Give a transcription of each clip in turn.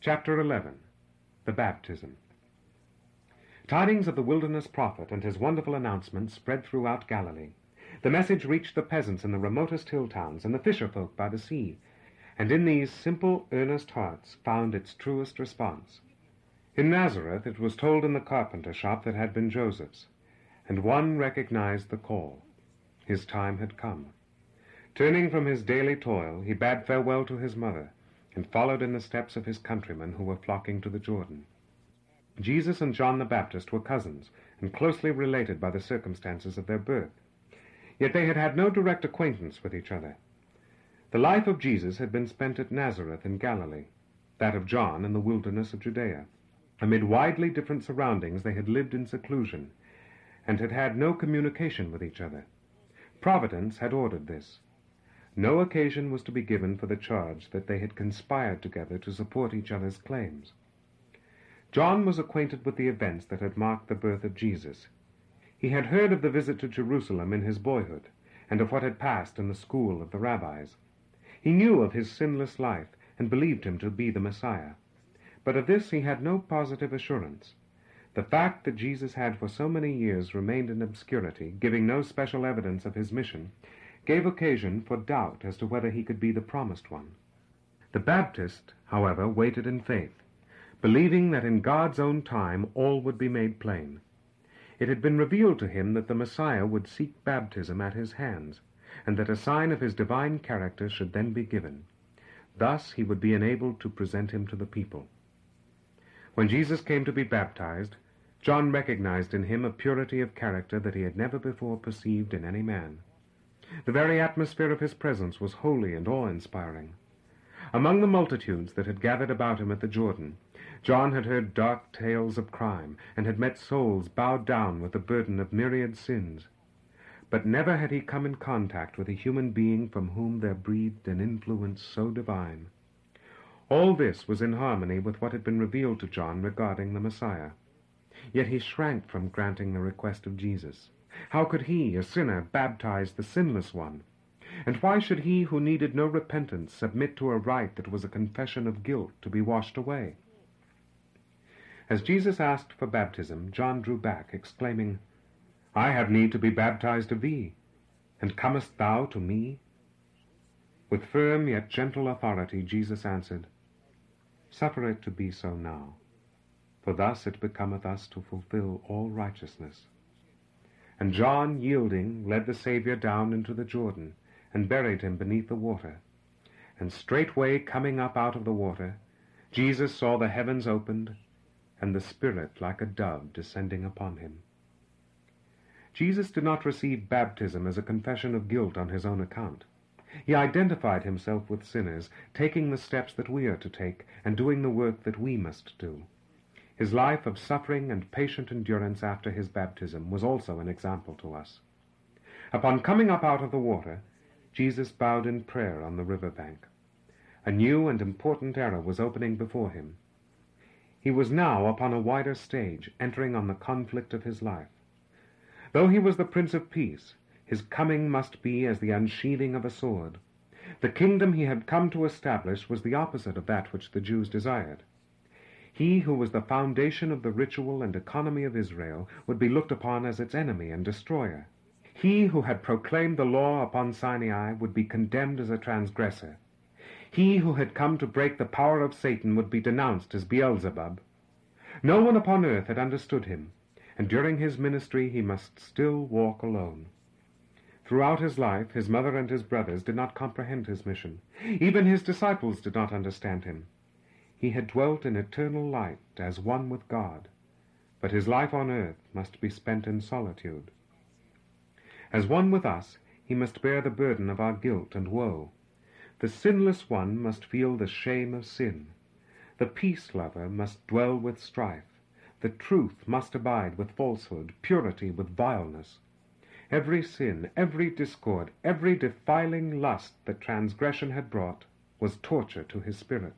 Chapter 11. The Baptism. Tidings of the wilderness prophet and his wonderful announcement spread throughout Galilee. The message reached the peasants in the remotest hill towns and the fisher-folk by the sea, and in these simple, earnest hearts found its truest response. In Nazareth it was told in the carpenter shop that had been Joseph's, and one recognized the call. His time had come. Turning from his daily toil, he bade farewell to his mother, and followed in the steps of his countrymen who were flocking to the Jordan. Jesus and John the Baptist were cousins, and closely related by the circumstances of their birth. Yet they had had no direct acquaintance with each other. The life of Jesus had been spent at Nazareth in Galilee, that of John in the wilderness of Judea. Amid widely different surroundings they had lived in seclusion, and had had no communication with each other. Providence had ordered this. No occasion was to be given for the charge that they had conspired together to support each other's claims. John was acquainted with the events that had marked the birth of Jesus. He had heard of the visit to Jerusalem in his boyhood, and of what had passed in the school of the rabbis. He knew of his sinless life, and believed him to be the Messiah. But of this he had no positive assurance. The fact that Jesus had for so many years remained in obscurity, giving no special evidence of his mission, gave occasion for doubt as to whether he could be the promised one. The Baptist, however, waited in faith, believing that in God's own time all would be made plain. It had been revealed to him that the Messiah would seek baptism at his hands, and that a sign of his divine character should then be given. Thus he would be enabled to present him to the people. When Jesus came to be baptized, John recognized in him a purity of character that he had never before perceived in any man. The very atmosphere of his presence was holy and awe-inspiring. Among the multitudes that had gathered about him at the Jordan, John had heard dark tales of crime, and had met souls bowed down with the burden of myriad sins. But never had he come in contact with a human being from whom there breathed an influence so divine. All this was in harmony with what had been revealed to John regarding the Messiah. Yet he shrank from granting the request of Jesus. How could he, a sinner, baptize the sinless one? And why should he who needed no repentance submit to a rite that was a confession of guilt to be washed away? As Jesus asked for baptism, John drew back, exclaiming, "I have need to be baptized of thee, and comest thou to me?" With firm yet gentle authority Jesus answered, "Suffer it to be so now, for thus it becometh us to fulfill all righteousness." And John, yielding, led the Savior down into the Jordan, and buried him beneath the water. And straightway coming up out of the water, Jesus saw the heavens opened, and the Spirit like a dove descending upon him. Jesus did not receive baptism as a confession of guilt on his own account. He identified himself with sinners, taking the steps that we are to take, and doing the work that we must do. His life of suffering and patient endurance after his baptism was also an example to us. Upon coming up out of the water, Jesus bowed in prayer on the river bank. A new and important era was opening before him. He was now upon a wider stage, entering on the conflict of his life. Though he was the Prince of Peace, his coming must be as the unsheathing of a sword. The kingdom he had come to establish was the opposite of that which the Jews desired. He who was the foundation of the ritual and economy of Israel would be looked upon as its enemy and destroyer. He who had proclaimed the law upon Sinai would be condemned as a transgressor. He who had come to break the power of Satan would be denounced as Beelzebub. No one upon earth had understood him, and during his ministry he must still walk alone. Throughout his life, his mother and his brothers did not comprehend his mission. Even his disciples did not understand him. He had dwelt in eternal light as one with God, but his life on earth must be spent in solitude. As one with us, he must bear the burden of our guilt and woe. The sinless one must feel the shame of sin. The peace-lover must dwell with strife. The truth must abide with falsehood, purity with vileness. Every sin, every discord, every defiling lust that transgression had brought was torture to his spirit.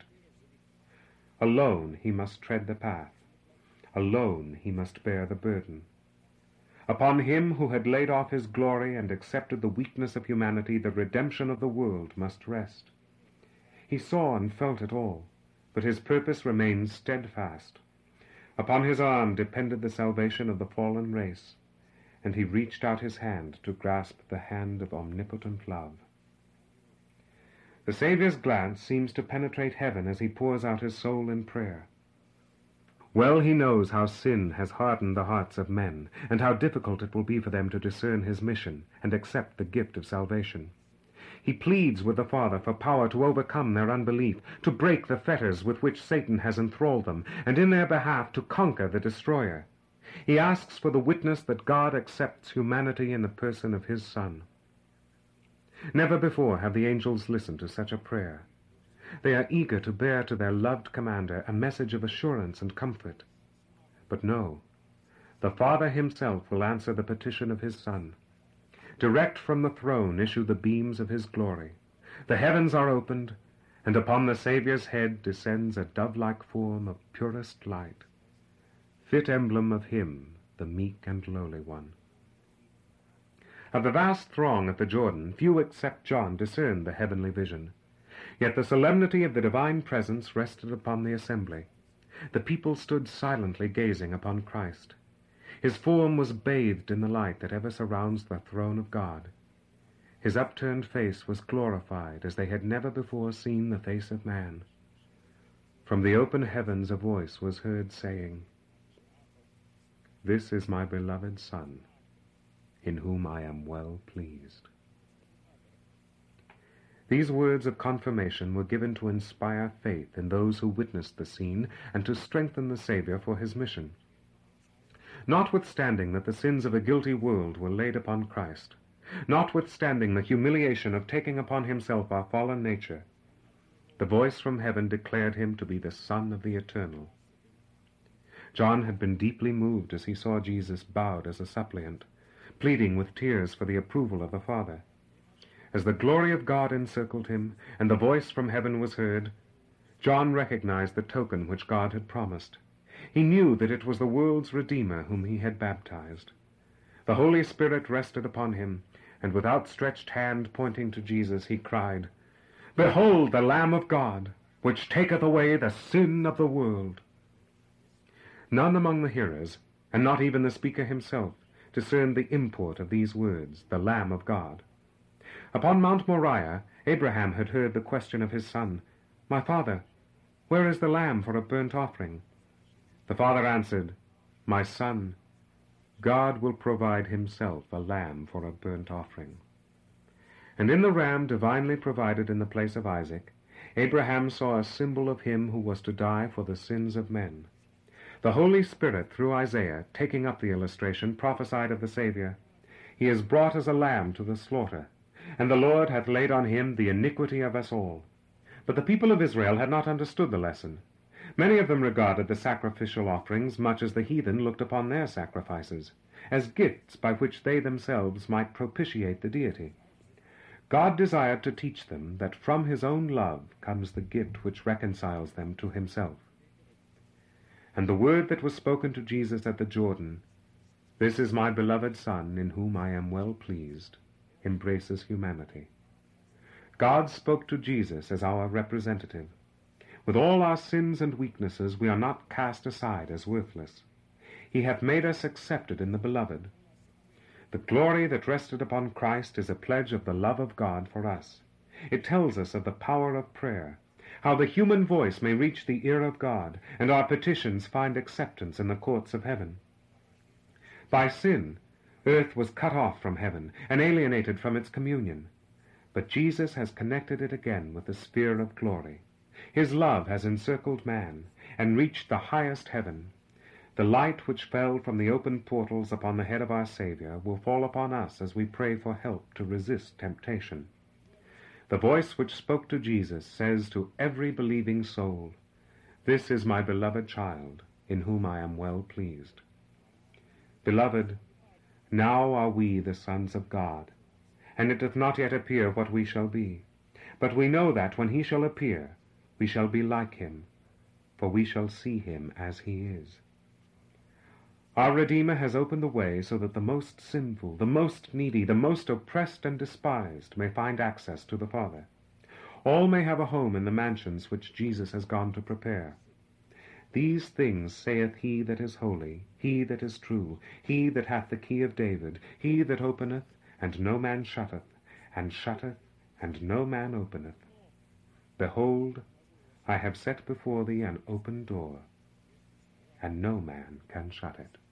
Alone he must tread the path. Alone he must bear the burden. Upon him who had laid off his glory and accepted the weakness of humanity, the redemption of the world must rest. He saw and felt it all, but his purpose remained steadfast. Upon his arm depended the salvation of the fallen race, and he reached out his hand to grasp the hand of omnipotent love. The Saviour's glance seems to penetrate heaven as he pours out his soul in prayer. Well he knows how sin has hardened the hearts of men, and how difficult it will be for them to discern his mission and accept the gift of salvation. He pleads with the Father for power to overcome their unbelief, to break the fetters with which Satan has enthralled them, and in their behalf to conquer the destroyer. He asks for the witness that God accepts humanity in the person of his Son. Never before have the angels listened to such a prayer. They are eager to bear to their loved commander a message of assurance and comfort. But no, the Father himself will answer the petition of his Son. Direct from the throne issue the beams of his glory. The heavens are opened, and upon the Saviour's head descends a dove-like form of purest light, fit emblem of him, the meek and lowly one. Of the vast throng at the Jordan, few except John discerned the heavenly vision. Yet the solemnity of the divine presence rested upon the assembly. The people stood silently gazing upon Christ. His form was bathed in the light that ever surrounds the throne of God. His upturned face was glorified as they had never before seen the face of man. From the open heavens a voice was heard saying, "This is my beloved Son, in whom I am well pleased." These words of confirmation were given to inspire faith in those who witnessed the scene and to strengthen the Savior for his mission. Notwithstanding that the sins of a guilty world were laid upon Christ, notwithstanding the humiliation of taking upon himself our fallen nature, the voice from heaven declared him to be the Son of the Eternal. John had been deeply moved as he saw Jesus bowed as a suppliant, pleading with tears for the approval of the Father. As the glory of God encircled him, and the voice from heaven was heard, John recognized the token which God had promised. He knew that it was the world's Redeemer whom he had baptized. The Holy Spirit rested upon him, and with outstretched hand pointing to Jesus, he cried, "Behold the Lamb of God, which taketh away the sin of the world." None among the hearers, and not even the speaker himself, discerned the import of these words, "the Lamb of God." Upon Mount Moriah, Abraham had heard the question of his son, "My father, where is the lamb for a burnt offering?" The father answered, "My son, God will provide himself a lamb for a burnt offering." And in the ram divinely provided in the place of Isaac, Abraham saw a symbol of him who was to die for the sins of men. The Holy Spirit, through Isaiah, taking up the illustration, prophesied of the Savior, "He is brought as a lamb to the slaughter, and the Lord hath laid on him the iniquity of us all." But the people of Israel had not understood the lesson. Many of them regarded the sacrificial offerings much as the heathen looked upon their sacrifices, as gifts by which they themselves might propitiate the deity. God desired to teach them that from his own love comes the gift which reconciles them to himself. And the word that was spoken to Jesus at the Jordan, "This is my beloved Son, in whom I am well pleased," embraces humanity. God spoke to Jesus as our representative. With all our sins and weaknesses, we are not cast aside as worthless. He hath made us accepted in the Beloved. The glory that rested upon Christ is a pledge of the love of God for us. It tells us of the power of prayer, how the human voice may reach the ear of God, and our petitions find acceptance in the courts of heaven. By sin, earth was cut off from heaven and alienated from its communion. But Jesus has connected it again with the sphere of glory. His love has encircled man and reached the highest heaven. The light which fell from the open portals upon the head of our Savior will fall upon us as we pray for help to resist temptation. The voice which spoke to Jesus says to every believing soul, "This is my beloved child, in whom I am well pleased." Beloved, now are we the sons of God, and it doth not yet appear what we shall be. But we know that when he shall appear, we shall be like him, for we shall see him as he is. Our Redeemer has opened the way so that the most sinful, the most needy, the most oppressed and despised may find access to the Father. All may have a home in the mansions which Jesus has gone to prepare. These things saith he that is holy, he that is true, he that hath the key of David, he that openeth, and no man shutteth, and shutteth, and no man openeth. Behold, I have set before thee an open door, and no man can shut it.